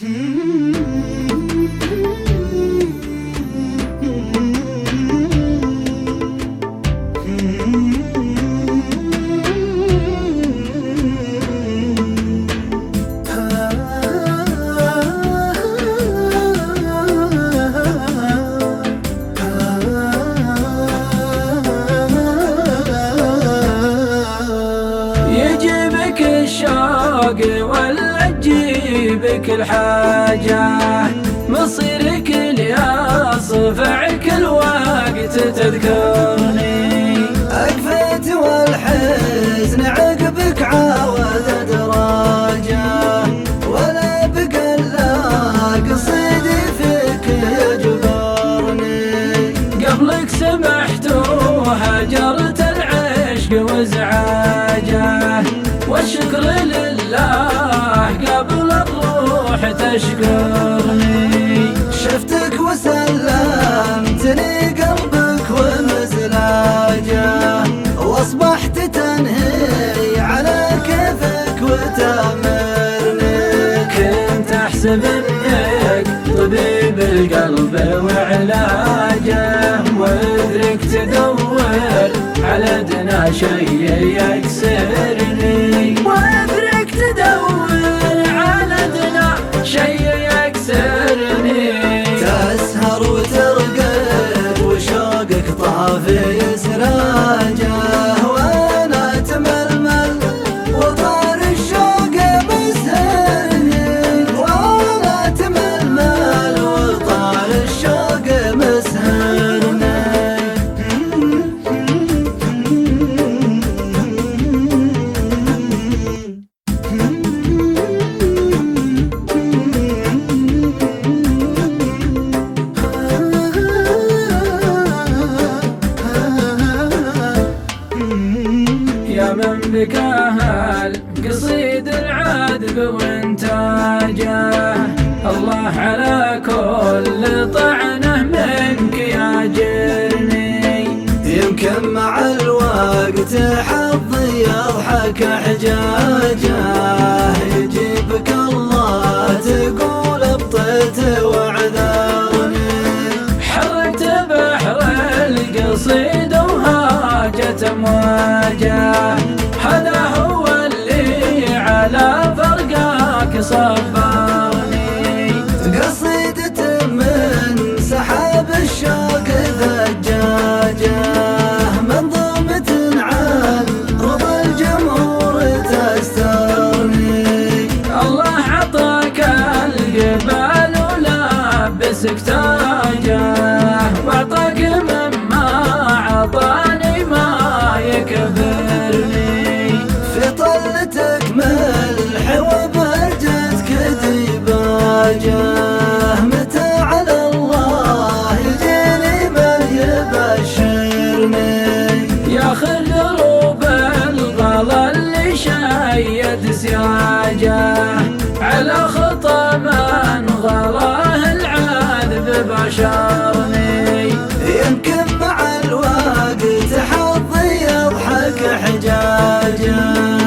يجيبك الشوق ولا تجيبك الحاجة، مصيرك اللي أصفع كل وقت تذكرني. أقفت والحزن عقبك عاود دراجة، ولا بقى إلا قصيدي فيك يجبرني. قبلك سمحت وهجرت العشق وازعاجه، والشكر لله قبل الروح تشكرني. شفتك وسلمتني قلبك ومزلاجه، واصبحت تنهي على كيفك وتأمرني. كنت احسب انك طبيب القلب وعلاجه، وادرك تدور على دنا شيء يكسرني. وادرك تدور على دنا شيء يكسرني. تسهر وترقد وشوقك طافي سراجه، وانا اتململ وطار الشوق مسهرني. وانا اتململ وطار الشوق مسهرني. يا من بكاهل قصيد العذب وانتاجه، الله على كل طعنه منك ياجرني. يمكن مع الوقت حظي يضحك حجاجه، يجيبك الله تقول ابطيت وعذرني. حركت بحر القصيد وهاجت امواجه، هذا هو اللي على فرقاك صبرني. قصيدة من سحاب الشوق ذجاجه، منظومة عن رضا الجمهور تسترني. الله عطاك القبال ولبسك تاجه، واعطاك مما عطاني ما يكبرني. في طلتك ملح وبهجتك ديباجه، متى على الله يجيني من يبشرني. ياخذ دروب الغلا اللي شيد سياجه، على خطى من غلاه العذب بشرني. يمكن مع الوقت حظي يضحك حجاجه،